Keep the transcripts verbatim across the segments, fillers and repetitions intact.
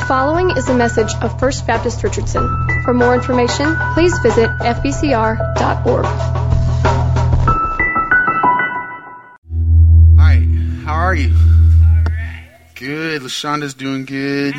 following is a message of First Baptist Richardson. For more information, please visit f b c r dot org. Hi, how are you? Good. LaShonda's doing good.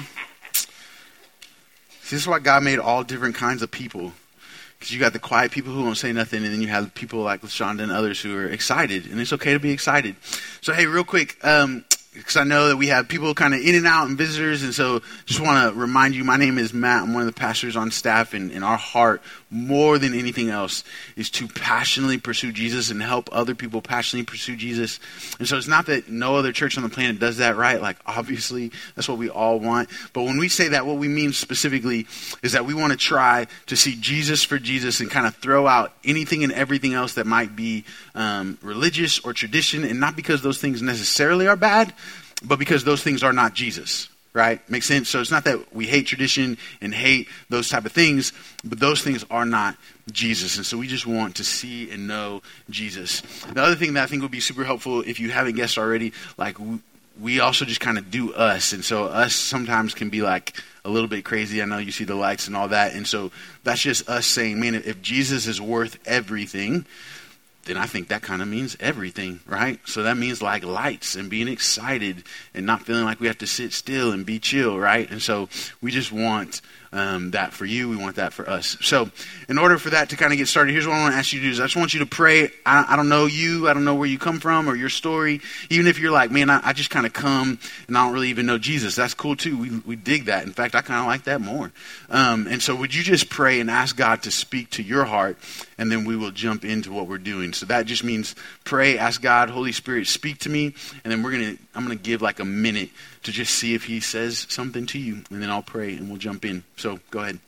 See, this is why God made all different kinds of people. Because you got the quiet people who won't say nothing, and then you have people like LaShonda and others who are excited. And it's okay to be excited. So, hey, real quick, um, because I know that we have people kind of in and out and visitors, and so just want to remind you, my name is Matt. I'm one of the pastors on staff, and, and our heart, more than anything else, is to passionately pursue Jesus and help other people passionately pursue Jesus. And so it's not that no other church on the planet does that, right? Like, obviously, that's what we all want. But when we say that, what we mean specifically is that we want to try to see Jesus for Jesus and kind of throw out anything and everything else that might be um, religious or tradition, and not because those things necessarily are bad, but because those things are not Jesus, right? Makes sense? So it's not that we hate tradition and hate those type of things, but those things are not Jesus. And so we just want to see and know Jesus. The other thing that I think would be super helpful, if you haven't guessed already, like we also just kind of do us. And so us sometimes can be like a little bit crazy. I know you see the lights and all that. And so that's just us saying, man, if Jesus is worth everything, then I think that kind of means everything, right? So that means like lights and being excited and not feeling like we have to sit still and be chill, right? And so we just want um, that for you. We want that for us. So in order for that to kind of get started, here's what I want to ask you to do is I just want you to pray. I, I don't know you. I don't know where you come from or your story. Even if you're like, man, I, I just kind of come and I don't really even know Jesus. That's cool too. We we dig that. In fact, I kind of like that more. Um, and so would you just pray and ask God to speak to your heart, and then we will jump into what we're doing. So that just means pray, ask God, Holy Spirit, speak to me, and then we're gonna I'm gonna give like a minute to just see if he says something to you, and then I'll pray and we'll jump in. So go ahead.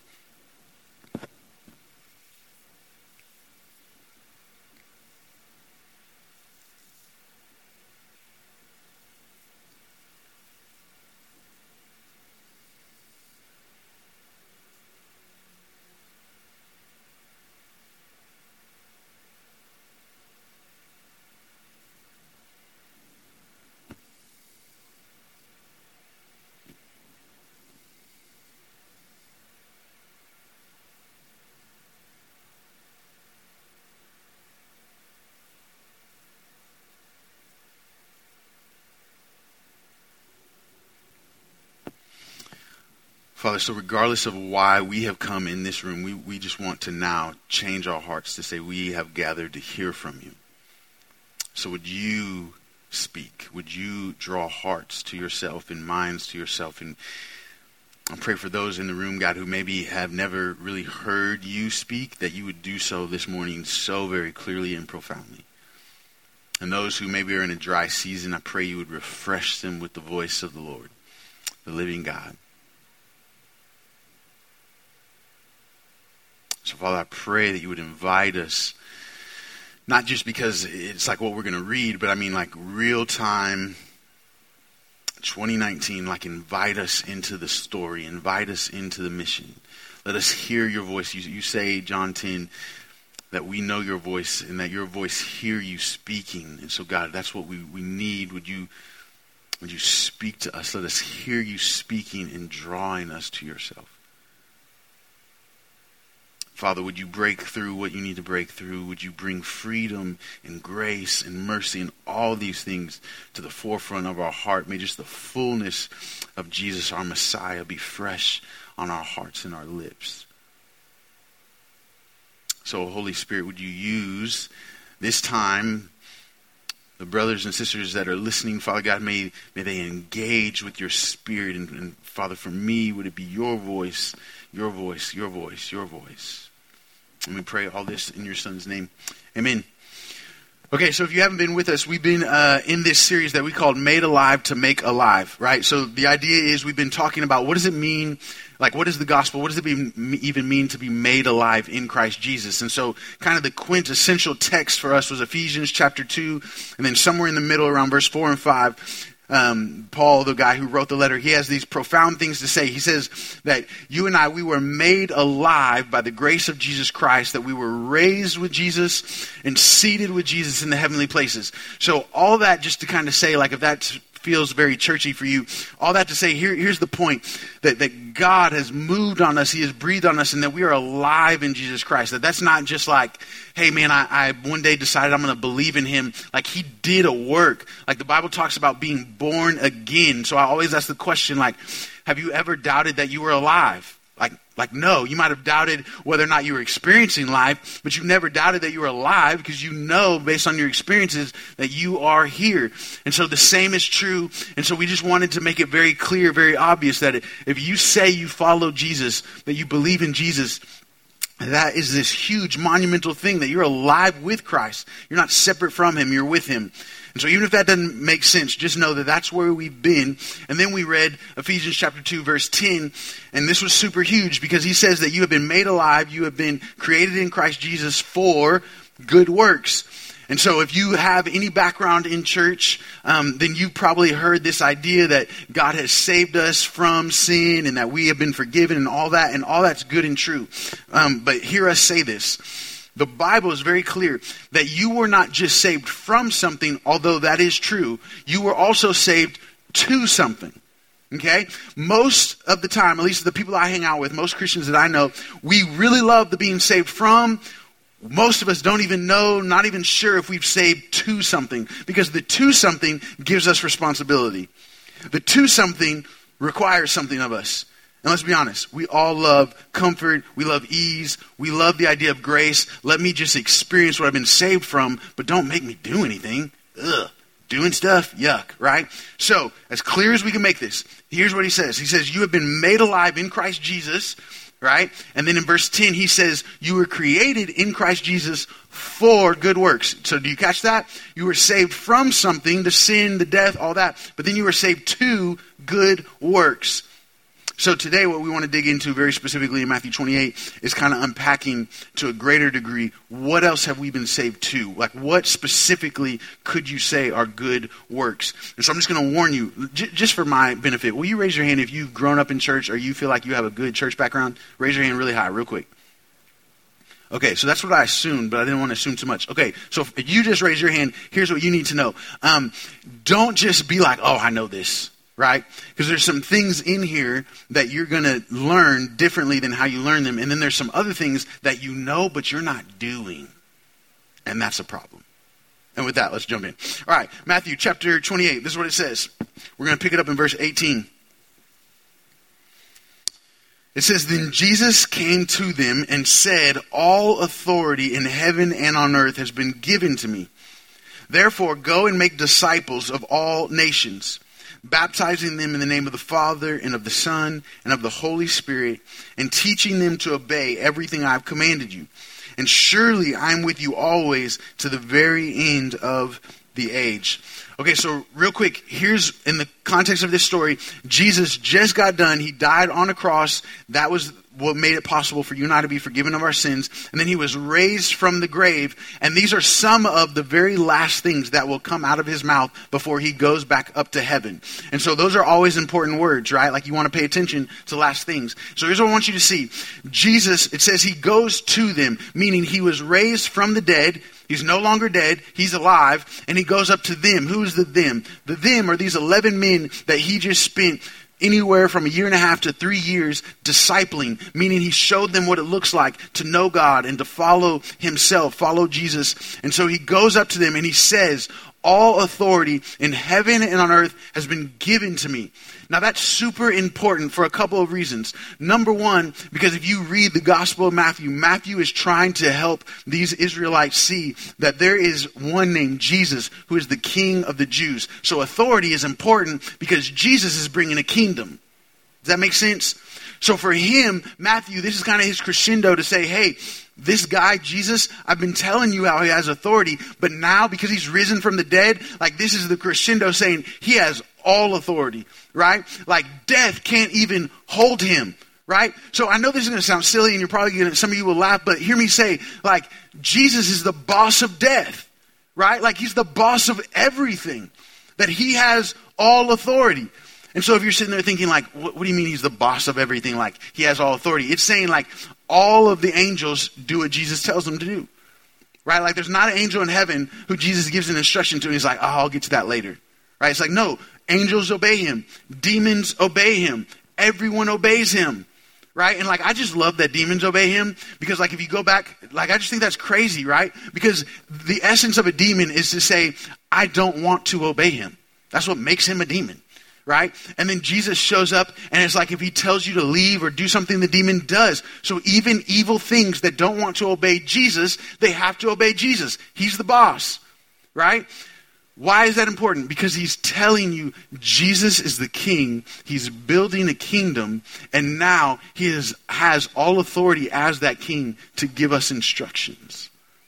Father, so regardless of why we have come in this room, we, we just want to now change our hearts to say we have gathered to hear from you. So would you speak? Would you draw hearts to yourself and minds to yourself? And I pray for those in the room, God, who maybe have never really heard you speak, that you would do so this morning so very clearly and profoundly. And those who maybe are in a dry season, I pray you would refresh them with the voice of the Lord, the living God. So, Father, I pray that you would invite us, not just because it's like what we're going to read, but I mean like real time, twenty nineteen, like invite us into the story, invite us into the mission. Let us hear your voice. You, you say, John ten, that we know your voice and that your voice hear you speaking. And so, God, that's what we, we need. Would you, would you speak to us? Let us hear you speaking and drawing us to yourself. Father, would you break through what you need to break through? Would you bring freedom and grace and mercy and all these things to the forefront of our heart? May just the fullness of Jesus, our Messiah, be fresh on our hearts and our lips. So, Holy Spirit, would you use this time, the brothers and sisters that are listening, Father God, may, may they engage with your Spirit. And, and Father, for me, would it be your voice, your voice, your voice, your voice. And we pray all this in your Son's name. Amen. Okay, so if you haven't been with us, we've been uh, in this series that we called Made Alive to Make Alive, right? So the idea is we've been talking about what does it mean, like what is the gospel, what does it even mean to be made alive in Christ Jesus? And so kind of the quintessential text for us was Ephesians chapter two, and then somewhere in the middle around verse four and five, Um, Paul, the guy who wrote the letter, he has these profound things to say. He says that you and I, we were made alive by the grace of Jesus Christ, that we were raised with Jesus and seated with Jesus in the heavenly places. So all that just to kind of say, like, if that feels very churchy for you. All that to say, here, here's the point, that, that God has moved on us, he has breathed on us, and that we are alive in Jesus Christ. That that's not just like, hey man, I, I one day decided I'm going to believe in him. Like he did a work. Like the Bible talks about being born again. So I always ask the question, like, have you ever doubted that you were alive? Like, like no, you might have doubted whether or not you were experiencing life, but you never doubted that you were alive because you know based on your experiences that you are here. And so the same is true. And so we just wanted to make it very clear, very obvious that if you say you follow Jesus, that you believe in Jesus, that is this huge monumental thing that you're alive with Christ. You're not separate from him, you're with him. And so even if that doesn't make sense, just know that that's where we've been. And then we read Ephesians chapter two, verse ten. And this was super huge because he says that you have been made alive. You have been created in Christ Jesus for good works. And so if you have any background in church, um, then you've probably heard this idea that God has saved us from sin and that we have been forgiven and all that. And all that's good and true. Um, but hear us say this. The Bible is very clear that you were not just saved from something, although that is true. You were also saved to something. Okay? Most of the time, at least the people I hang out with, most Christians that I know, we really love the being saved from. Most of us don't even know, not even sure if we've saved to something, because the to something gives us responsibility. The to something requires something of us. And let's be honest, we all love comfort, we love ease, we love the idea of grace. Let me just experience what I've been saved from, but don't make me do anything. Ugh, doing stuff, yuck, right? So, as clear as we can make this, here's what he says. He says, you have been made alive in Christ Jesus, right? And then in verse ten, he says, you were created in Christ Jesus for good works. So do you catch that? You were saved from something, the sin, the death, all that, but then you were saved to good works. So today what we want to dig into very specifically in Matthew twenty-eight is kind of unpacking to a greater degree, what else have we been saved to? Like what specifically could you say are good works? And so I'm just going to warn you, j- just for my benefit, will you raise your hand if you've grown up in church or you feel like you have a good church background? Raise your hand really high, real quick. Okay, so that's what I assumed, but I didn't want to assume too much. Okay, so if you just raise your hand, here's what you need to know. Um, don't just be like, oh, I know this. Right? Because there's some things in here that you're going to learn differently than how you learn them. And then there's some other things that you know, but you're not doing. And that's a problem. And with that, let's jump in. All right, Matthew chapter twenty-eight. This is what it says. We're going to pick it up in verse eighteen. It says, then Jesus came to them and said, all authority in heaven and on earth has been given to me. Therefore, go and make disciples of all nations, baptizing them in the name of the Father and of the Son and of the Holy Spirit, and teaching them to obey everything I've commanded you. And surely I'm with you always to the very end of the age. Okay, so real quick, here's in the context of this story, Jesus just got done. He died on a cross. That was what made it possible for you and I to be forgiven of our sins. And then he was raised from the grave. And these are some of the very last things that will come out of his mouth before he goes back up to heaven. And so those are always important words, right? Like you want to pay attention to last things. So here's what I want you to see. Jesus, it says he goes to them, meaning he was raised from the dead. He's no longer dead. He's alive. And he goes up to them. Who is the them? The them are these eleven men that he just spent anywhere from a year and a half to three years discipling, meaning he showed them what it looks like to know God and to follow himself, follow Jesus. And so he goes up to them and he says, all authority in heaven and on earth has been given to me. Now that's super important for a couple of reasons. Number one, because if you read the Gospel of Matthew, Matthew is trying to help these Israelites see that there is one named Jesus who is the King of the Jews. So authority is important because Jesus is bringing a kingdom. Does that make sense? So for him, Matthew, this is kind of his crescendo to say, hey, this guy, Jesus, I've been telling you how he has authority, but now because he's risen from the dead, like this is the crescendo saying he has all authority, right? Like death can't even hold him, right? So I know this is going to sound silly and you're probably going to, some of you will laugh, but hear me say, like Jesus is the boss of death, right? Like he's the boss of everything, that he has all authority. And so if you're sitting there thinking like, what, what do you mean he's the boss of everything? Like he has all authority. It's saying like all of the angels do what Jesus tells them to do, right? Like there's not an angel in heaven who Jesus gives an instruction to and he's like, oh, I'll get to that later, right? It's like, no, Angels obey him. Demons obey him. Everyone obeys him. Right? And like, I just love that demons obey him because like, if you go back, like, I just think that's crazy, right? Because the essence of a demon is to say, I don't want to obey him. That's what makes him a demon, right? And then Jesus shows up and it's like, if he tells you to leave or do something, the demon does. So even evil things that don't want to obey Jesus, they have to obey Jesus. He's the boss, right? Why is that important? Because he's telling you Jesus is the king. He's building a kingdom. And now he is, has all authority as that king to give us instructions.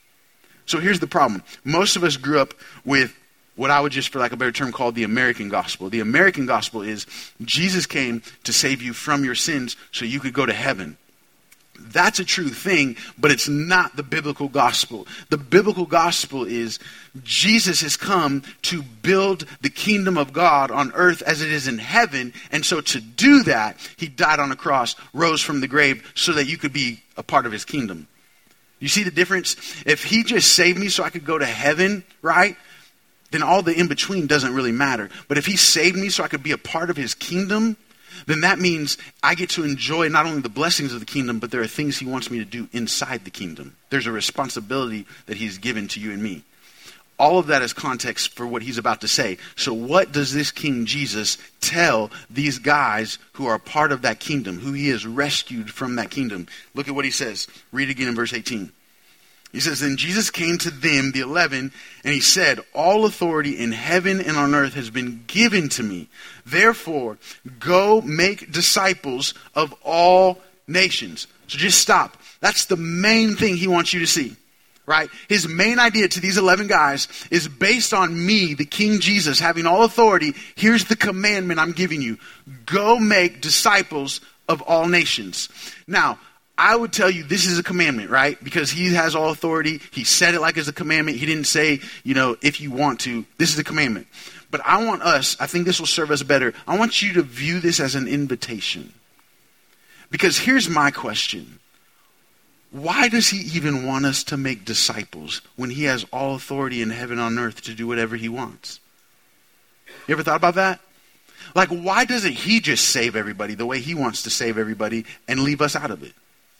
So here's the problem. Most of us grew up with what I would just, for lack of a better term, call the American gospel. The American gospel is Jesus came to save you from your sins so you could go to heaven. That's a true thing, but it's not the biblical gospel. The biblical gospel is Jesus has come to build the kingdom of God on earth as it is in heaven. And so to do that, he died on a cross, rose from the grave so that you could be a part of his kingdom. You see the difference? If he just saved me so I could go to heaven, right? Then all the in-between doesn't really matter. But if he saved me so I could be a part of his kingdom, then that means I get to enjoy not only the blessings of the kingdom, but there are things he wants me to do inside the kingdom. There's a responsibility that he's given to you and me. All of that is context for what he's about to say. So what does this King Jesus tell these guys who are part of that kingdom, who he has rescued from that kingdom? Look at what he says. Read again in verse eighteen. He says, then Jesus came to them, the eleven, and he said, all authority in heaven and on earth has been given to me. Therefore, go make disciples of all nations. So just stop. That's the main thing he wants you to see, right? His main idea to these eleven guys is based on me, the King Jesus, having all authority. Here's the commandment I'm giving you. Go make disciples of all nations. Now, I would tell you this is a commandment, right? Because he has all authority. He said it like it's a commandment. He didn't say, you know, if you want to. This is a commandment. But I want us, I think this will serve us better. I want you to view this as an invitation. Because here's my question. Why does he even want us to make disciples when he has all authority in heaven and on earth to do whatever he wants? You ever thought about that? Like, why doesn't he just save everybody the way he wants to save everybody and leave us out of it?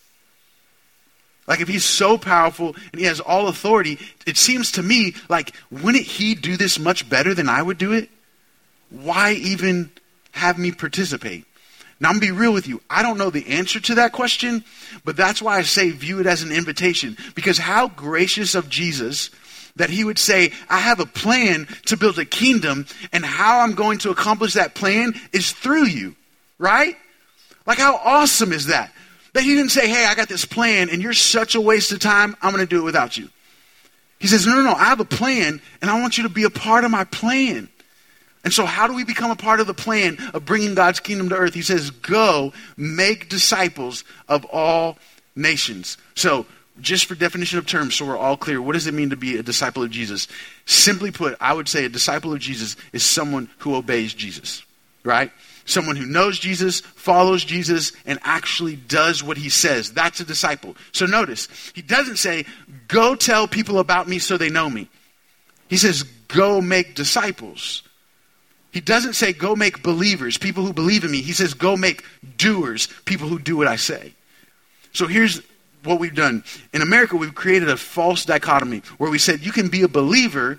Like, if he's so powerful and he has all authority, it seems to me like, wouldn't he do this much better than I would do it? Why even have me participate? Now, I'm going to be real with you. I don't know the answer to that question, but that's why I say view it as an invitation. Because how gracious of Jesus that he would say, I have a plan to build a kingdom, and how I'm going to accomplish that plan is through you, right? Like, how awesome is that? That he didn't say, hey, I got this plan and you're such a waste of time, I'm going to do it without you. He says, no, no, no, I have a plan and I want you to be a part of my plan. And so how do we become a part of the plan of bringing God's kingdom to earth? He says, go make disciples of all nations. So just for definition of terms, so we're all clear, what does it mean to be a disciple of Jesus? Simply put, I would say a disciple of Jesus is someone who obeys Jesus, right? Someone who knows Jesus, follows Jesus, and actually does what he says. That's a disciple. So notice, he doesn't say, go tell people about me so they know me. He says, go make disciples. He doesn't say, go make believers, people who believe in me. He says, go make doers, people who do what I say. So here's what we've done. In America, we've created a false dichotomy where we said, you can be a believer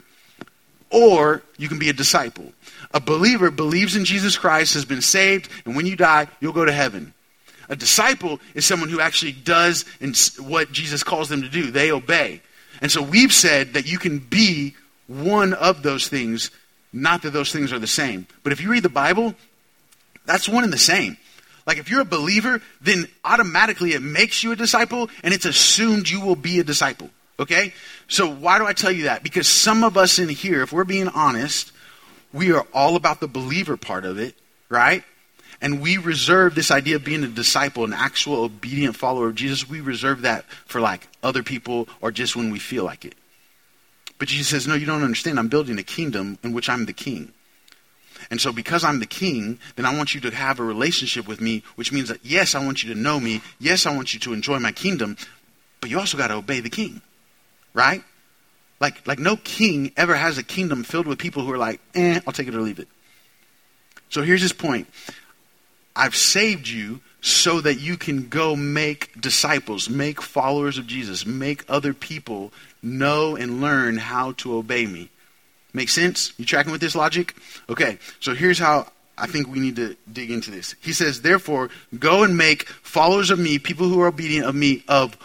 or you can be a disciple. A believer believes in Jesus Christ, has been saved, and when you die, you'll go to heaven. A disciple is someone who actually does what Jesus calls them to do. They obey. And so we've said that you can be one of those things, not that those things are the same. But if you read the Bible, that's one and the same. Like, if you're a believer, then automatically it makes you a disciple, and it's assumed you will be a disciple. Okay? So why do I tell you that? Because some of us in here, if we're being honest, we are all about the believer part of it, right? And we reserve this idea of being a disciple, an actual obedient follower of Jesus. We reserve that for like other people or just when we feel like it. But Jesus says, no, you don't understand. I'm building a kingdom in which I'm the king. And so because I'm the king, then I want you to have a relationship with me, which means that, yes, I want you to know me. Yes, I want you to enjoy my kingdom. But you also got to obey the king, right? Like, like no king ever has a kingdom filled with people who are like, eh, I'll take it or leave it. So here's his point. I've saved you so that you can go make disciples, make followers of Jesus, make other people know and learn how to obey me. Make sense? You tracking with this logic? Okay, so here's how I think we need to dig into this. He says, therefore, go and make followers of me, people who are obedient of me, of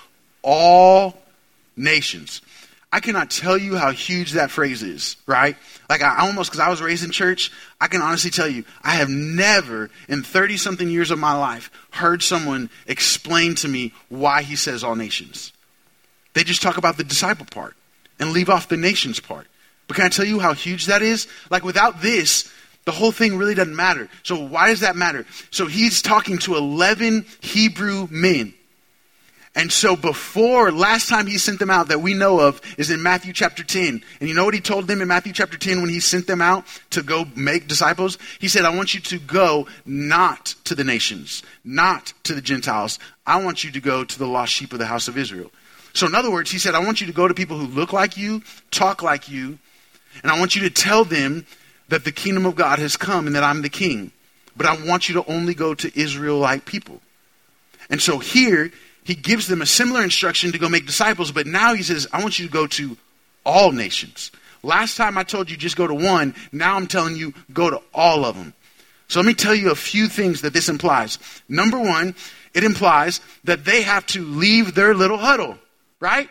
all nations. I cannot tell you how huge that phrase is, right? Like I almost, because I was raised in church, I can honestly tell you, I have never in thirty-something years of my life heard someone explain to me why he says all nations. They just talk about the disciple part and leave off the nations part. But can I tell you how huge that is? Like without this, the whole thing really doesn't matter. So why does that matter? So he's talking to eleven Hebrew men. And so before, last time he sent them out that we know of is in Matthew chapter ten. And you know what he told them in Matthew chapter ten when he sent them out to go make disciples? He said, I want you to go not to the nations, not to the Gentiles. I want you to go to the lost sheep of the house of Israel. So in other words, he said, I want you to go to people who look like you, talk like you, and I want you to tell them that the kingdom of God has come and that I'm the king. But I want you to only go to Israelite people. And so here, he gives them a similar instruction to go make disciples, but now he says, I want you to go to all nations. Last time I told you just go to one, now I'm telling you go to all of them. So let me tell you a few things that this implies. Number one, it implies that they have to leave their little huddle, right?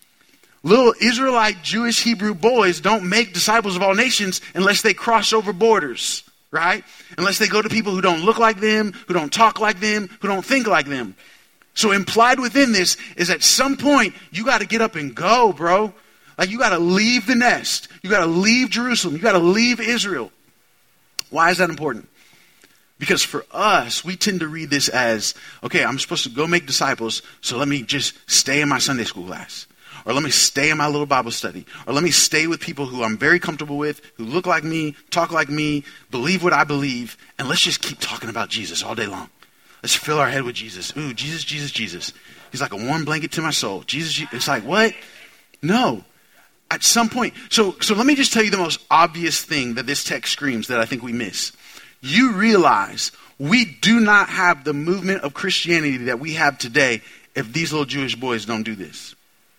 Little Israelite Jewish Hebrew boys don't make disciples of all nations unless they cross over borders, right? Unless they go to people who don't look like them, who don't talk like them, who don't think like them. So implied within this is at some point, you got to get up and go, bro. Like you got to leave the nest. You got to leave Jerusalem. You got to leave Israel. Why is that important? Because for us, we tend to read this as, okay, I'm supposed to go make disciples, so let me just stay in my Sunday school class. Or let me stay in my little Bible study. Or let me stay with people who I'm very comfortable with, who look like me, talk like me, believe what I believe, and let's just keep talking about Jesus all day long. Let's fill our head with Jesus. Ooh, Jesus, Jesus, Jesus. He's like a warm blanket to my soul. Jesus, it's like, what? No. At some point, so so let me just tell you the most obvious thing that this text screams that I think we miss. You realize we do not have the movement of Christianity that we have today if these little Jewish boys don't do this.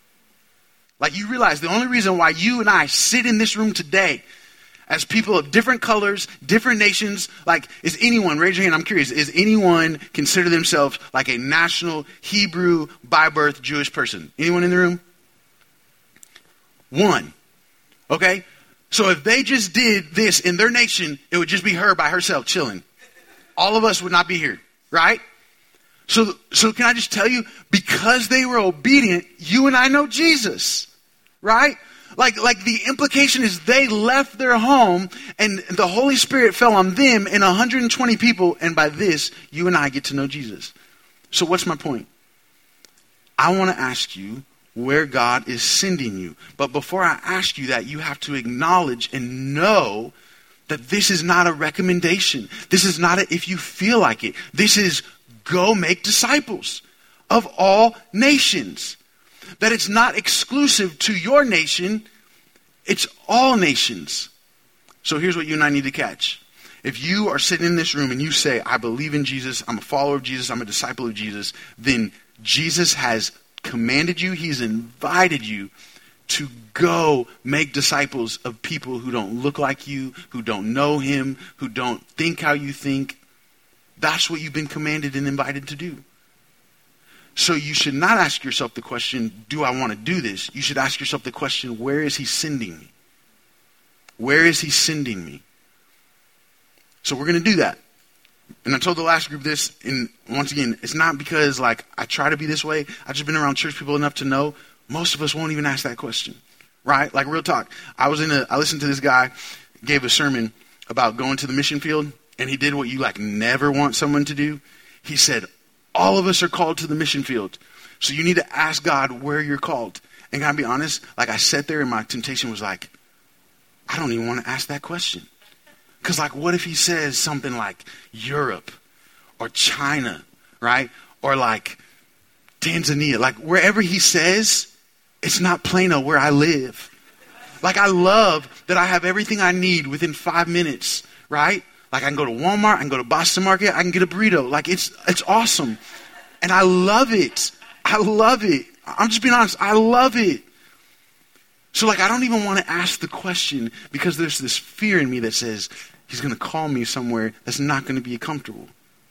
Like you realize the only reason why you and I sit in this room today as people of different colors, different nations, like is anyone, raise your hand, I'm curious, is anyone consider themselves like a national Hebrew by birth Jewish person? Anyone in the room? One. Okay? So if they just did this in their nation, it would just be her by herself chilling. All of us would not be here, right? So, so can I just tell you, because they were obedient, you and I know Jesus, right? Like, like the implication is they left their home and the Holy Spirit fell on them and one hundred twenty people. And by this, you and I get to know Jesus. So what's my point? I want to ask you where God is sending you. But before I ask you that, you have to acknowledge and know that this is not a recommendation. This is not a if you feel like it. This is go make disciples of all nations. That it's not exclusive to your nation. It's all nations. So here's what you and I need to catch. If you are sitting in this room and you say, I believe in Jesus, I'm a follower of Jesus, I'm a disciple of Jesus, then Jesus has commanded you, he's invited you to go make disciples of people who don't look like you, who don't know him, who don't think how you think. That's what you've been commanded and invited to do. So you should not ask yourself the question, do I want to do this? You should ask yourself the question, where is he sending me? Where is he sending me? So we're going to do that. And I told the last group this, and once again, it's not because like I try to be this way. I've just been around church people enough to know most of us won't even ask that question, right? Like real talk. I was in a, I listened to this guy, gave a sermon about going to the mission field, and he did what you like never want someone to do. He said, all of us are called to the mission field. So you need to ask God where you're called. And can I be honest? Like I sat there and my temptation was like, I don't even want to ask that question. Because like, what if he says something like Europe or China, right? Or like Tanzania, like wherever he says, it's not Plano where I live. Like I love that I have everything I need within five minutes, right? Like I can go to Walmart, I can go to Boston Market, I can get a burrito. Like it's it's awesome. And I love it. I love it. I'm just being honest. I love it. So like I don't even want to ask the question because there's this fear in me that says he's going to call me somewhere that's not going to be comfortable.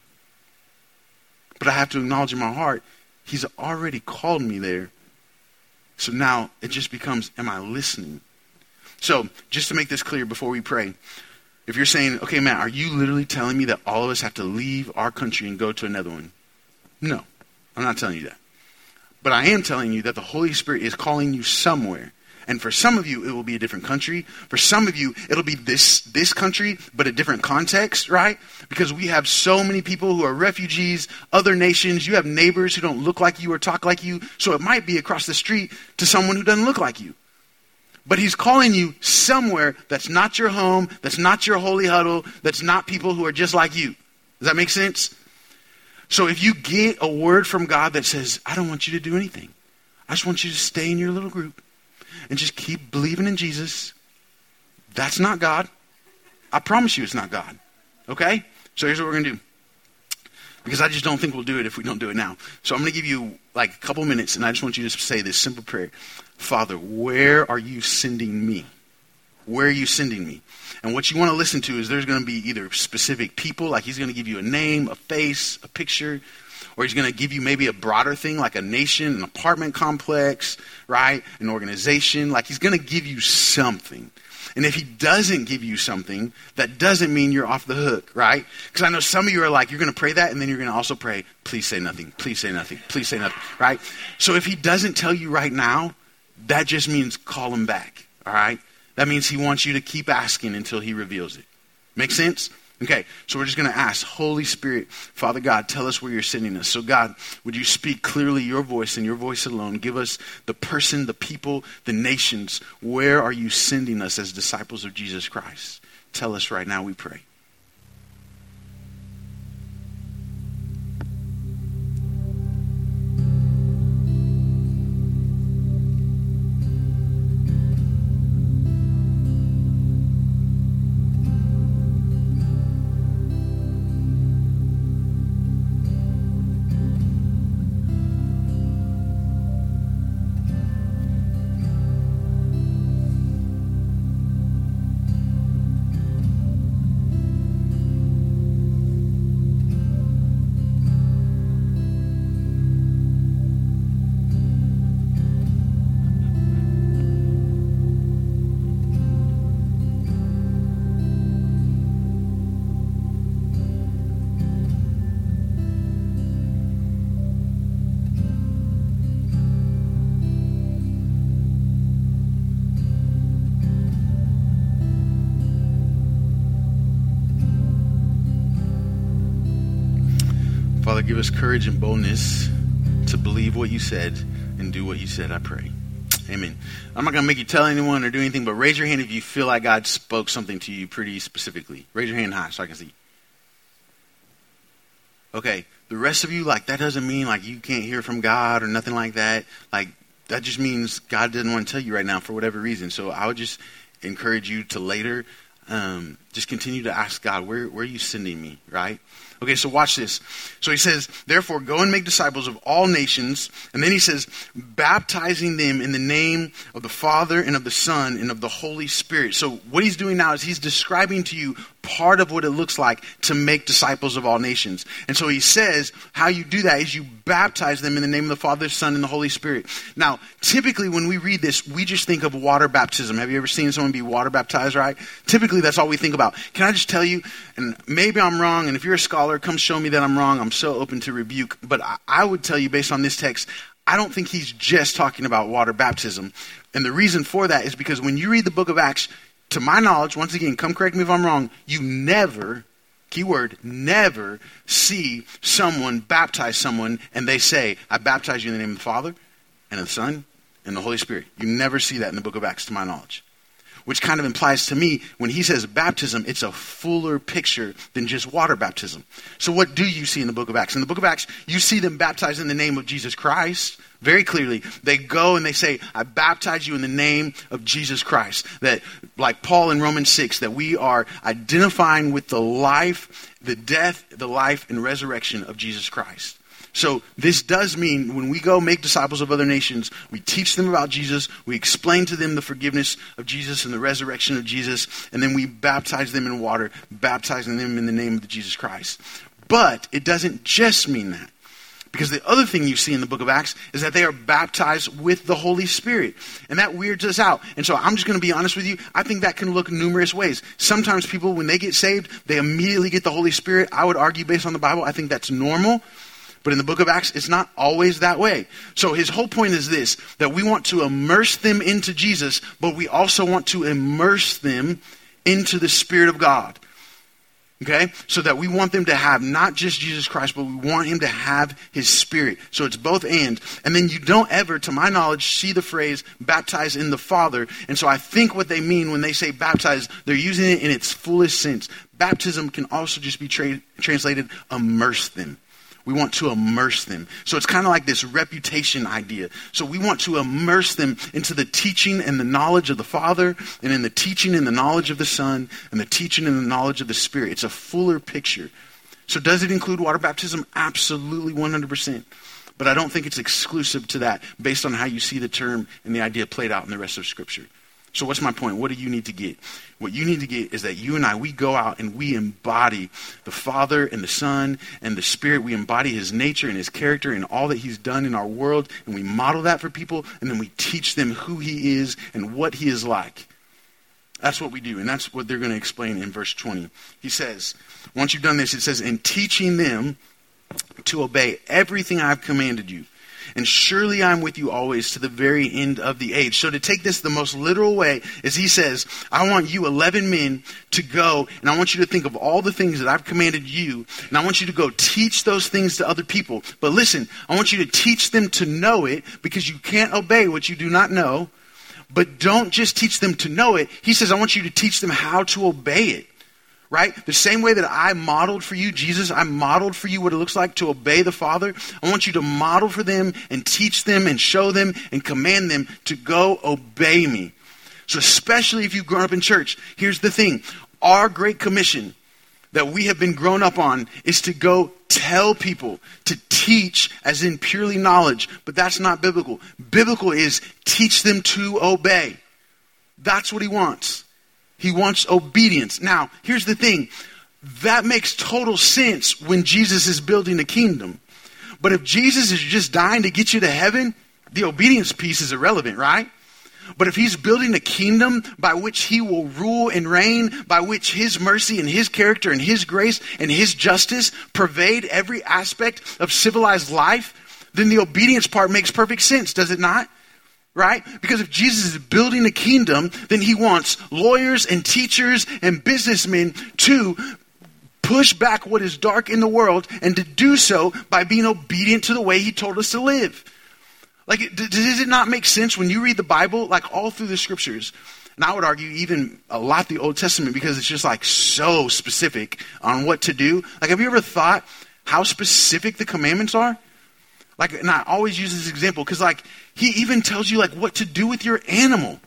But I have to acknowledge in my heart, he's already called me there. So now it just becomes, am I listening? So just to make this clear before we pray, if you're saying, okay, Matt, are you literally telling me that all of us have to leave our country and go to another one? No, I'm not telling you that. But I am telling you that the Holy Spirit is calling you somewhere. And for some of you, it will be a different country. For some of you, it'll be this this country, but a different context, right? Because we have so many people who are refugees, other nations. You have neighbors who don't look like you or talk like you. So it might be across the street to someone who doesn't look like you. But he's calling you somewhere that's not your home, that's not your holy huddle, that's not people who are just like you. Does that make sense? So if you get a word from God that says, I don't want you to do anything. I just want you to stay in your little group and just keep believing in Jesus. That's not God. I promise you it's not God. Okay? So here's what we're going to do. Because I just don't think we'll do it if we don't do it now. So I'm going to give you like a couple minutes and I just want you to say this simple prayer. Father, where are you sending me? Where are you sending me? And what you want to listen to is there's going to be either specific people, like he's going to give you a name, a face, a picture, or he's going to give you maybe a broader thing like a nation, an apartment complex, right? An organization. Like he's going to give you something. And if he doesn't give you something, that doesn't mean you're off the hook, right? Because I know some of you are like, you're going to pray that, and then you're going to also pray, please say nothing, please say nothing, please say nothing, right? So if he doesn't tell you right now, that just means call him back, all right? That means he wants you to keep asking until he reveals it. Make sense? Okay, so we're just going to ask, Holy Spirit, Father God, tell us where you're sending us. So God, would you speak clearly your voice and your voice alone? Give us the person, the people, the nations. Where are you sending us as disciples of Jesus Christ? Tell us right now, we pray. Father, give us courage and boldness to believe what you said and do what you said, I pray. Amen. I'm not going to make you tell anyone or do anything, but raise your hand if you feel like God spoke something to you pretty specifically. Raise your hand high so I can see. Okay, the rest of you, like, that doesn't mean, like, you can't hear from God or nothing like that. Like, that just means God doesn't want to tell you right now for whatever reason. So I would just encourage you to later um, just continue to ask God, where, where are you sending me, right? Okay, so watch this. So he says, therefore, go and make disciples of all nations. And then he says, baptizing them in the name of the Father and of the Son and of the Holy Spirit. So what he's doing now is he's describing to you part of what it looks like to make disciples of all nations. And so he says, how you do that is you baptize them in the name of the Father, Son, and the Holy Spirit. Now, typically when we read this, we just think of water baptism. Have you ever seen someone be water baptized, right? Typically, that's all we think about. Can I just tell you, and maybe I'm wrong, and if you're a scholar, come show me that I'm wrong. I'm so open to rebuke. But I, I would tell you, based on this text, I don't think he's just talking about water baptism. And the reason for that is because when you read the book of Acts, to my knowledge, once again, come correct me if I'm wrong, you never, keyword, never see someone baptize someone and they say, I baptize you in the name of the Father and of the Son and the Holy Spirit. You never see that in the book of Acts, to my knowledge. which kind of implies to me when he says baptism, it's a fuller picture than just water baptism. So what do you see in the book of Acts? In the book of Acts, you see them baptized in the name of Jesus Christ. Very clearly, they go and they say, I baptize you in the name of Jesus Christ. That, like Paul in Romans six, that we are identifying with the life, the death, the life, and resurrection of Jesus Christ. So this does mean when we go make disciples of other nations, we teach them about Jesus, we explain to them the forgiveness of Jesus and the resurrection of Jesus, and then we baptize them in water, baptizing them in the name of Jesus Christ. But it doesn't just mean that. Because the other thing you see in the book of Acts is that they are baptized with the Holy Spirit. And that weirds us out. And so I'm just going to be honest with you. I think that can look numerous ways. Sometimes people, when they get saved, they immediately get the Holy Spirit. I would argue based on the Bible, I think that's normal. But in the book of Acts, it's not always that way. So his whole point is this, that we want to immerse them into Jesus, but we also want to immerse them into the Spirit of God. Okay, so that we want them to have not just Jesus Christ, but we want him to have his Spirit. So it's both and. And then you don't ever, to my knowledge, see the phrase baptize in the Father. And so I think what they mean when they say baptize, they're using it in its fullest sense. Baptism can also just be tra- translated immerse them. We want to immerse them. So it's kind of like this reputation idea. So we want to immerse them into the teaching and the knowledge of the Father, and in the teaching and the knowledge of the Son, and the teaching and the knowledge of the Spirit. It's a fuller picture. So does it include water baptism? Absolutely, one hundred percent. But I don't think it's exclusive to that based on how you see the term and the idea played out in the rest of Scripture. So what's my point? What do you need to get? What you need to get is that you and I, we go out and we embody the Father and the Son and the Spirit. We embody his nature and his character and all that he's done in our world. And we model that for people. And then we teach them who he is and what he is like. That's what we do. And that's what they're going to explain in verse twenty. He says, once you've done this, it says, in teaching them to obey everything I've commanded you. And surely I'm with you always to the very end of the age. So to take this the most literal way is he says, I want you eleven men to go, and I want you to think of all the things that I've commanded you, and I want you to go teach those things to other people. But listen, I want you to teach them to know it, because you can't obey what you do not know. But don't just teach them to know it. He says, I want you to teach them how to obey it. Right? The same way that I modeled for you, Jesus, I modeled for you what it looks like to obey the Father. I want you to model for them and teach them and show them and command them to go obey me. So especially if you've grown up in church, here's the thing. Our Great Commission that we have been grown up on is to go tell people, to teach as in purely knowledge. But that's not biblical. Biblical is teach them to obey. That's what he wants. He wants obedience. Now, here's the thing. That makes total sense when Jesus is building a kingdom. But if Jesus is just dying to get you to heaven, the obedience piece is irrelevant, right? But if he's building a kingdom by which he will rule and reign, by which his mercy and his character and his grace and his justice pervade every aspect of civilized life, then the obedience part makes perfect sense, does it not? Right? Because if Jesus is building a kingdom, then he wants lawyers and teachers and businessmen to push back what is dark in the world, and to do so by being obedient to the way he told us to live. Like, does it not make sense when you read the Bible, like all through the scriptures? And I would argue even a lot the Old Testament, because it's just like so specific on what to do. Like, have you ever thought how specific the commandments are? Like, and I always use this example because, like, he even tells you, like, what to do with your animal.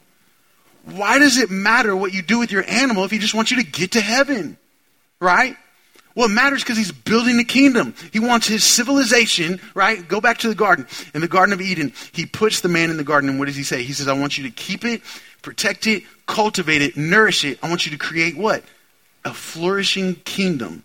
Why does it matter what you do with your animal if he just wants you to get to heaven? Right? Well, it matters because he's building a kingdom. He wants his civilization, right? Go back to the garden. In the Garden of Eden, he puts the man in the garden, and what does he say? He says, I want you to keep it, protect it, cultivate it, nourish it. I want you to create what? A flourishing kingdom.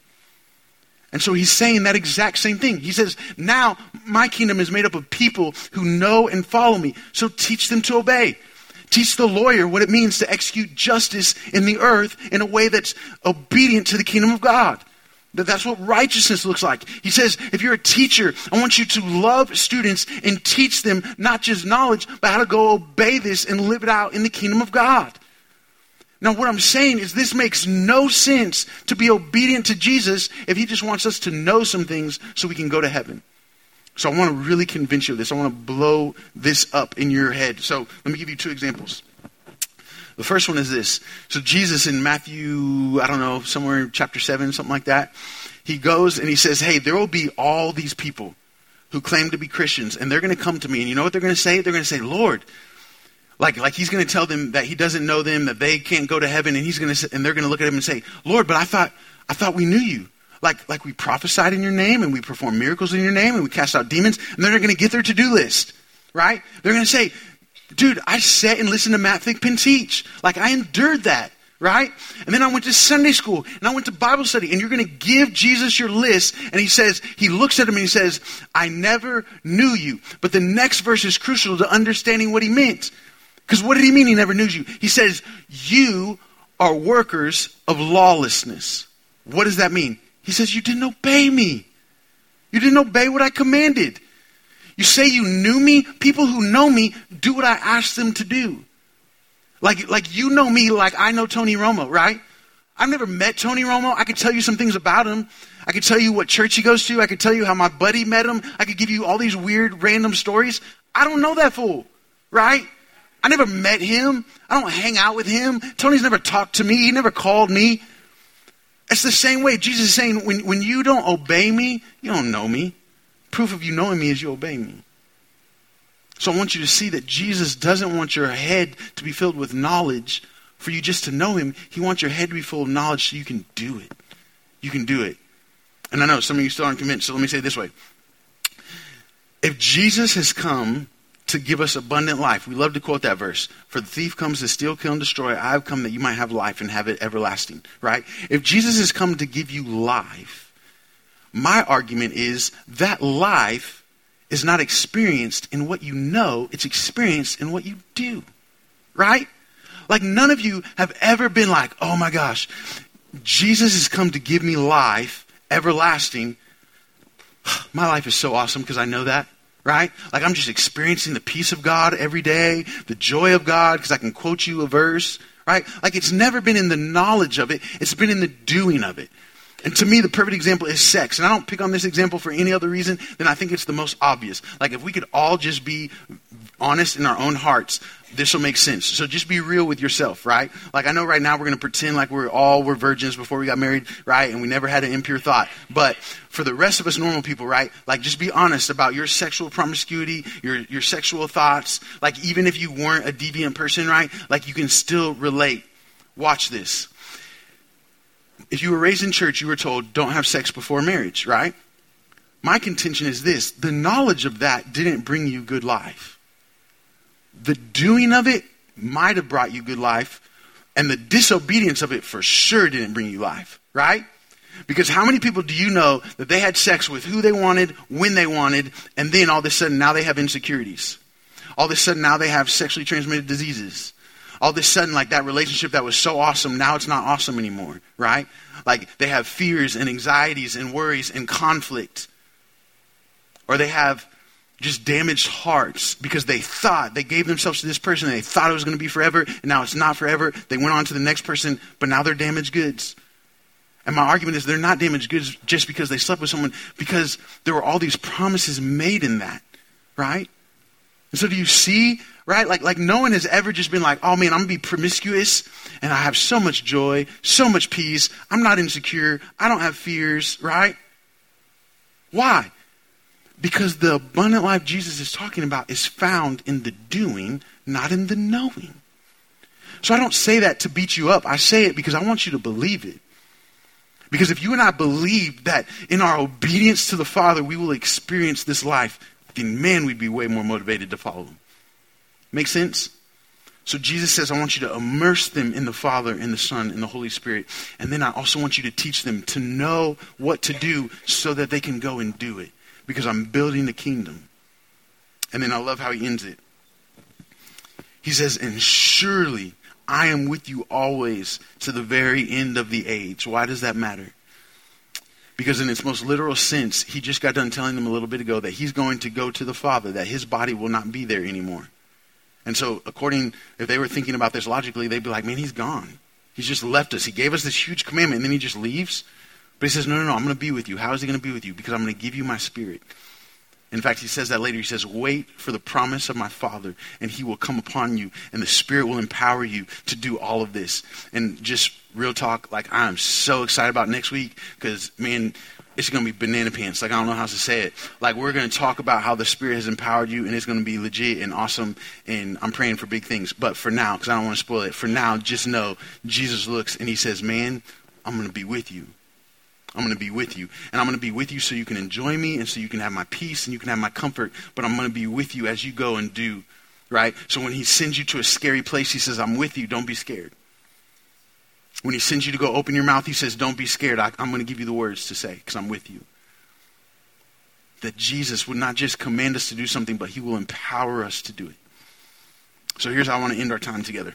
And so he's saying that exact same thing. He says, now my kingdom is made up of people who know and follow me. So teach them to obey. Teach the lawyer what it means to execute justice in the earth in a way that's obedient to the kingdom of God. That that's what righteousness looks like. He says, if you're a teacher, I want you to love students and teach them not just knowledge, but how to go obey this and live it out in the kingdom of God. Now, what I'm saying is this makes no sense to be obedient to Jesus if he just wants us to know some things so we can go to heaven. So I want to really convince you of this. I want to blow this up in your head. So let me give you two examples. The first one is this. So Jesus in Matthew, I don't know, somewhere in chapter seven, something like that, he goes and he says, hey, there will be all these people who claim to be Christians, and they're going to come to me. And you know what they're going to say? They're going to say, Lord, like, like he's going to tell them that he doesn't know them, that they can't go to heaven. And he's going to, and they're going to look at him and say, Lord, but I thought, I thought we knew you. Like, like we prophesied in your name, and we performed miracles in your name, and we cast out demons. And they're going to get their to-do list, right? They're going to say, dude, I sat and listened to Matt Thigpen teach. Like, I endured that, right? And then I went to Sunday school, and I went to Bible study, and you're going to give Jesus your list. And he says, he looks at him and he says, I never knew you. But the next verse is crucial to understanding what he meant. Because what did he mean he never knew you? He says, you are workers of lawlessness. What does that mean? He says, you didn't obey me. You didn't obey what I commanded. You say you knew me. People who know me do what I asked them to do. Like, like you know me like I know Tony Romo, right? I've never met Tony Romo. I could tell you some things about him. I could tell you what church he goes to. I could tell you how my buddy met him. I could give you all these weird random stories. I don't know that fool, right? I never met him. I don't hang out with him. Tony's never talked to me. He never called me. It's the same way. Jesus is saying, when, when you don't obey me, you don't know me. Proof of you knowing me is you obey me. So I want you to see that Jesus doesn't want your head to be filled with knowledge for you just to know him. He wants your head to be full of knowledge so you can do it. You can do it. And I know some of you still aren't convinced, so let me say it this way. If Jesus has come to give us abundant life, we love to quote that verse. For the thief comes to steal, kill, and destroy. I have come that you might have life and have it everlasting. Right? If Jesus has come to give you life, my argument is that life is not experienced in what you know. It's experienced in what you do. Right? Like none of you have ever been like, oh my gosh, Jesus has come to give me life everlasting. My life is so awesome because I know that. Right? Like I'm just experiencing the peace of God every day, the joy of God because I can quote you a verse. Right? Like it's never been in the knowledge of it. It's been in the doing of it. And to me, the perfect example is sex. And I don't pick on this example for any other reason than I think it's the most obvious. Like if we could all just be honest in our own hearts, this will make sense. So just be real with yourself, right? Like I know right now we're going to pretend like we're all were virgins before we got married, right? And we never had an impure thought. But for the rest of us normal people, right? Like just be honest about your sexual promiscuity, your, your sexual thoughts. Like even if you weren't a deviant person, right? Like you can still relate. Watch this. If you were raised in church, you were told, don't have sex before marriage, right? My contention is this. The knowledge of that didn't bring you good life. The doing of it might have brought you good life, and the disobedience of it for sure didn't bring you life, right? Because how many people do you know that they had sex with who they wanted, when they wanted, and then all of a sudden now they have insecurities? All of a sudden now they have sexually transmitted diseases. All of a sudden, like that relationship that was so awesome, now it's not awesome anymore, right? Like they have fears and anxieties and worries and conflict. Or they have just damaged hearts because they thought, they gave themselves to this person and they thought it was going to be forever, and now it's not forever. They went on to the next person, but now they're damaged goods. And my argument is they're not damaged goods just because they slept with someone, because there were all these promises made in that, right? And so do you see, right? Like, like no one has ever just been like, oh man, I'm going to be promiscuous and I have so much joy, so much peace. I'm not insecure. I don't have fears, right? Why? Because the abundant life Jesus is talking about is found in the doing, not in the knowing. So I don't say that to beat you up. I say it because I want you to believe it. Because if you and I believe that in our obedience to the Father, we will experience this life, then man, we'd be way more motivated to follow him. Make sense? So Jesus says, I want you to immerse them in the Father, and the Son, and the Holy Spirit. And then I also want you to teach them to know what to do so that they can go and do it. Because I'm building the kingdom. And then I love how he ends it. He says, and surely I am with you always to the very end of the age. Why does that matter? Because in its most literal sense, he just got done telling them a little bit ago that he's going to go to the Father, that his body will not be there anymore. And so according, if they were thinking about this logically, they'd be like, man, he's gone. He's just left us. He gave us this huge commandment and then he just leaves. But he says, no, no, no, I'm going to be with you. How is he going to be with you? Because I'm going to give you my spirit. In fact, he says that later. He says, wait for the promise of my Father, and he will come upon you, and the Spirit will empower you to do all of this. And just real talk, like, I'm so excited about next week because, man, it's going to be banana pants. Like, I don't know how else to say it. Like, we're going to talk about how the Spirit has empowered you, and it's going to be legit and awesome, and I'm praying for big things. But for now, because I don't want to spoil it, for now, just know Jesus looks, and he says, man, I'm going to be with you. I'm going to be with you. And I'm going to be with you so you can enjoy me and so you can have my peace and you can have my comfort. But I'm going to be with you as you go and do, right? So when he sends you to a scary place, he says, I'm with you. Don't be scared. When he sends you to go open your mouth, he says, don't be scared. I, I'm going to give you the words to say because I'm with you. That Jesus would not just command us to do something, but he will empower us to do it. So here's how I want to end our time together.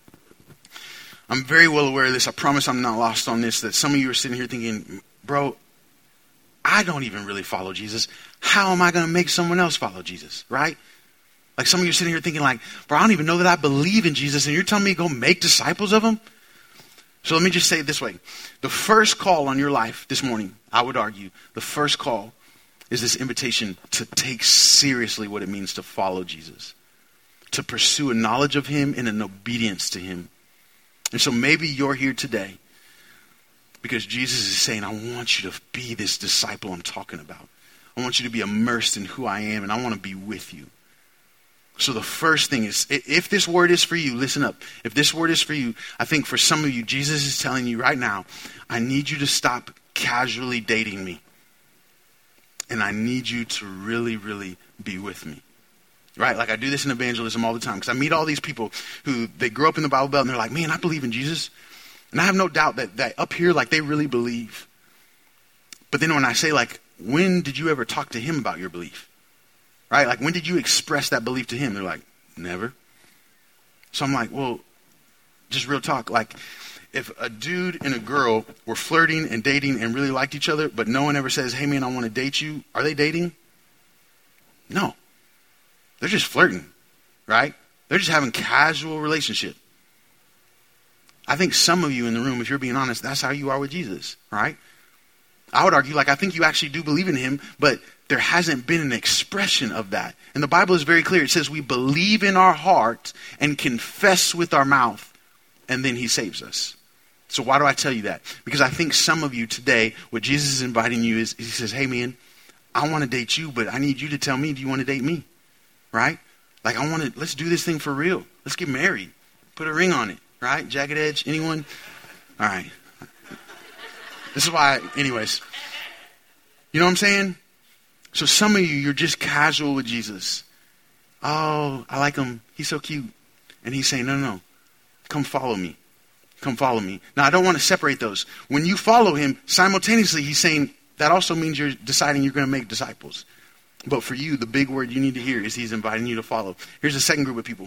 I'm very well aware of this. I promise I'm not lost on this, that some of you are sitting here thinking, bro, I don't even really follow Jesus. How am I going to make someone else follow Jesus, right? Like some of you are sitting here thinking like, bro, I don't even know that I believe in Jesus, and you're telling me to go make disciples of him? So let me just say it this way. The first call on your life this morning, I would argue, the first call is this invitation to take seriously what it means to follow Jesus, to pursue a knowledge of him and an obedience to him. And so maybe you're here today because Jesus is saying, I want you to be this disciple I'm talking about. I want you to be immersed in who I am, and I want to be with you. So the first thing is, if this word is for you, listen up. If this word is for you, I think for some of you, Jesus is telling you right now, I need you to stop casually dating me. And I need you to really, really be with me. Right? Like I do this in evangelism all the time because I meet all these people who they grow up in the Bible Belt and they're like, man, I believe in Jesus. And I have no doubt that, that up here, like they really believe. But then when I say like, when did you ever talk to him about your belief? Right? Like when did you express that belief to him? They're like, never. So I'm like, well, just real talk. Like if a dude and a girl were flirting and dating and really liked each other, but no one ever says, hey man, I want to date you. Are they dating? No. They're just flirting, right? They're just having casual relationship. I think some of you in the room, if you're being honest, that's how you are with Jesus, right? I would argue, like, I think you actually do believe in him, but there hasn't been an expression of that. And the Bible is very clear. It says we believe in our heart and confess with our mouth, and then he saves us. So why do I tell you that? Because I think some of you today, what Jesus is inviting you is, he says, hey man, I want to date you, but I need you to tell me, do you want to date me? Right? Like I want to, let's do this thing for real. Let's get married. Put a ring on it. Right? Jagged edge. Anyone? All right. This is why, anyways. You know what I'm saying? So some of you, you're just casual with Jesus. Oh, I like him. He's so cute. And he's saying, no, no, no. Come follow me. Come follow me. Now, I don't want to separate those. When you follow him, simultaneously, he's saying that also means you're deciding you're going to make disciples. But for you, the big word you need to hear is he's inviting you to follow. Here's the second group of people.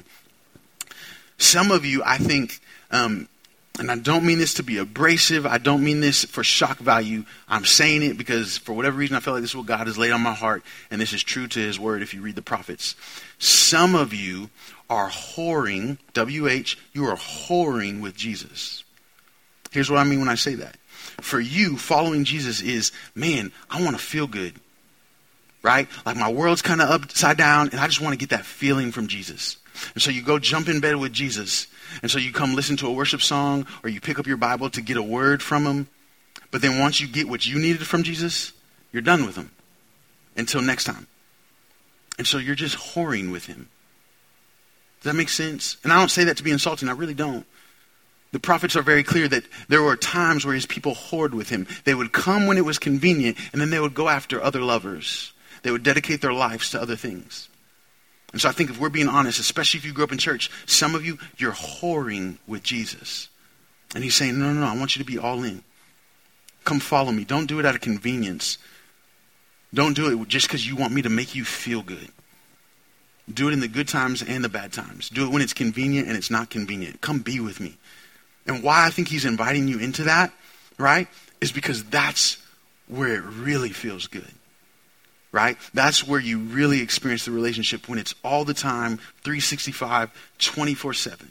Some of you, I think, um, and I don't mean this to be abrasive. I don't mean this for shock value. I'm saying it because for whatever reason, I feel like this is what God has laid on my heart. And this is true to his word if you read the prophets. Some of you are whoring, W H, you are whoring with Jesus. Here's what I mean when I say that. For you, following Jesus is, man, I want to feel good. Right? Like my world's kind of upside down and I just want to get that feeling from Jesus. And so you go jump in bed with Jesus. And so you come listen to a worship song or you pick up your Bible to get a word from him. But then once you get what you needed from Jesus, you're done with him. Until next time. And so you're just whoring with him. Does that make sense? And I don't say that to be insulting. I really don't. The prophets are very clear that there were times where his people whored with him. They would come when it was convenient and then they would go after other lovers. They would dedicate their lives to other things. And so I think if we're being honest, especially if you grew up in church, some of you, you're whoring with Jesus. And he's saying, no, no, no, I want you to be all in. Come follow me. Don't do it out of convenience. Don't do it just because you want me to make you feel good. Do it in the good times and the bad times. Do it when it's convenient and it's not convenient. Come be with me. And why I think he's inviting you into that, right, is because that's where it really feels good. Right? That's where you really experience the relationship when it's all the time, three sixty-five, twenty-four seven.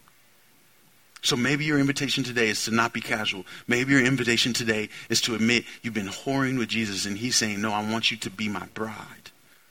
So maybe your invitation today is to not be casual. Maybe your invitation today is to admit you've been whoring with Jesus and he's saying, no, I want you to be my bride.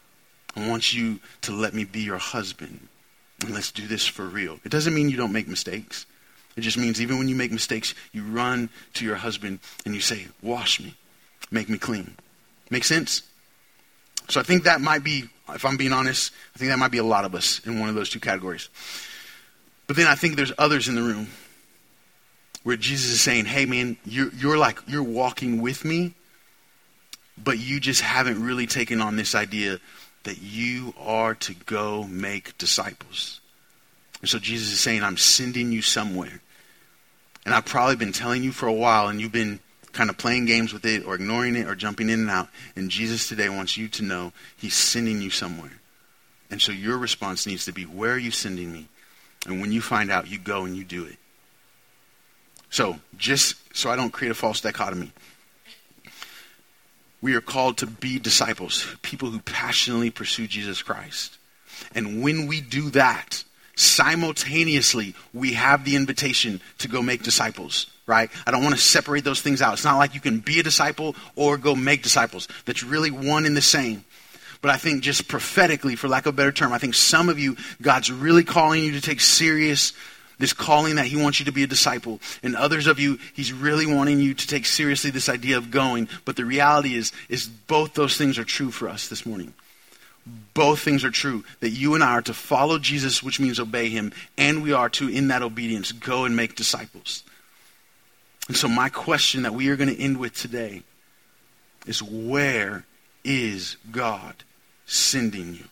I want you to let me be your husband. And let's do this for real. It doesn't mean you don't make mistakes. It just means even when you make mistakes, you run to your husband and you say, wash me, make me clean. Make sense? So I think that might be, if I'm being honest, I think that might be a lot of us in one of those two categories. But then I think there's others in the room where Jesus is saying, hey man, you're, you're like, you're walking with me, but you just haven't really taken on this idea that you are to go make disciples. And so Jesus is saying, I'm sending you somewhere. And I've probably been telling you for a while, and you've been kind of playing games with it or ignoring it or jumping in and out. And Jesus today wants you to know he's sending you somewhere. And so your response needs to be, where are you sending me? And when you find out, you go and you do it. So just so I don't create a false dichotomy, we are called to be disciples, people who passionately pursue Jesus Christ. And when we do that, simultaneously, we have the invitation to go make disciples, right? I don't want to separate those things out. It's not like you can be a disciple or go make disciples. That's really one and the same. But I think just prophetically, for lack of a better term, I think some of you, God's really calling you to take serious this calling that he wants you to be a disciple. And others of you, he's really wanting you to take seriously this idea of going. But the reality is, is both those things are true for us this morning. Both things are true. That you and I are to follow Jesus, which means obey him. And we are to, in that obedience, go and make disciples. And so my question that we are going to end with today is, where is God sending you?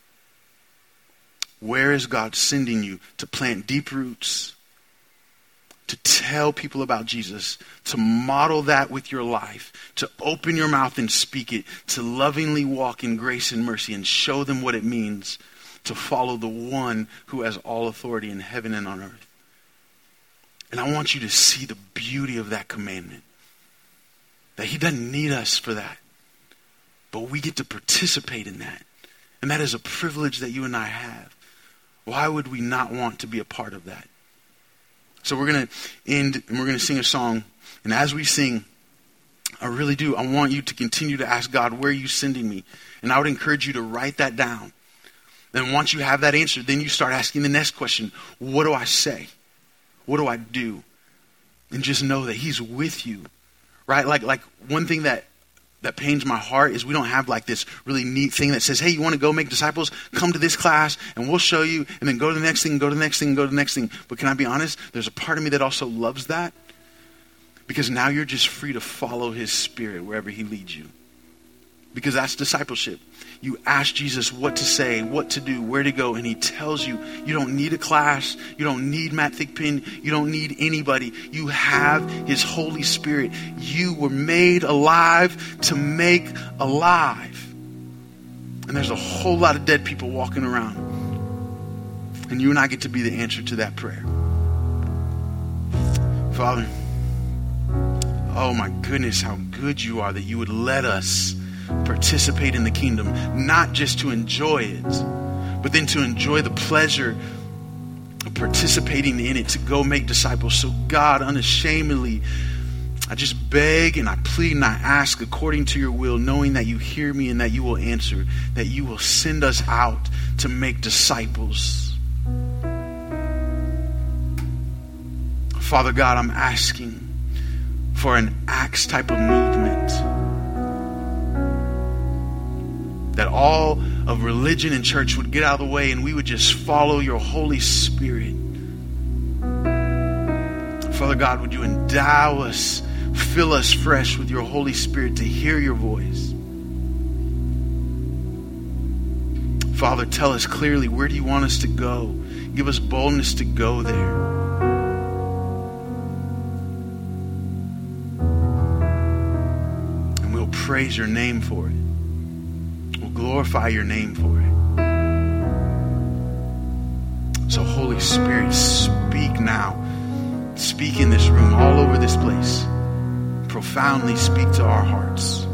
Where is God sending you to plant deep roots, to tell people about Jesus, to model that with your life, to open your mouth and speak it, to lovingly walk in grace and mercy and show them what it means to follow the one who has all authority in heaven and on earth? And I want you to see the beauty of that commandment. That he doesn't need us for that, but we get to participate in that. And that is a privilege that you and I have. Why would we not want to be a part of that? So we're going to end and we're going to sing a song. And as we sing, I really do, I want you to continue to ask God, where are you sending me? And I would encourage you to write that down. Then once you have that answer, then you start asking the next question, what do I say? What do I do? And just know that he's with you, right? Like, like one thing that that pains my heart is we don't have like this really neat thing that says, hey, you want to go make disciples? Come to this class and we'll show you, and then go to the next thing, go to the next thing, go to the next thing. But can I be honest? There's a part of me that also loves that, because now you're just free to follow his spirit wherever he leads you. Because that's discipleship. You ask Jesus what to say, what to do, where to go, and he tells you. You don't need a class. You don't need Matt Thigpen. You don't need anybody. You have his Holy Spirit. You were made alive to make alive. And there's a whole lot of dead people walking around. And you and I get to be the answer to that prayer. Father, oh my goodness, how good you are that you would let us participate in the kingdom, not just to enjoy it, but then to enjoy the pleasure of participating in it, to go make disciples. So God, unashamedly, I just beg and I plead and I ask according to your will, knowing that you hear me and that you will answer, that you will send us out to make disciples. Father God, I'm asking for an Acts type of movement. That all of religion and church would get out of the way and we would just follow your Holy Spirit. Father God, would you endow us, fill us fresh with your Holy Spirit to hear your voice. Father, tell us clearly, where do you want us to go? Give us boldness to go there. And we'll praise your name for it. Glorify your name for it. So Holy Spirit, speak now. Speak in this room, all over this place. Profoundly speak to our hearts.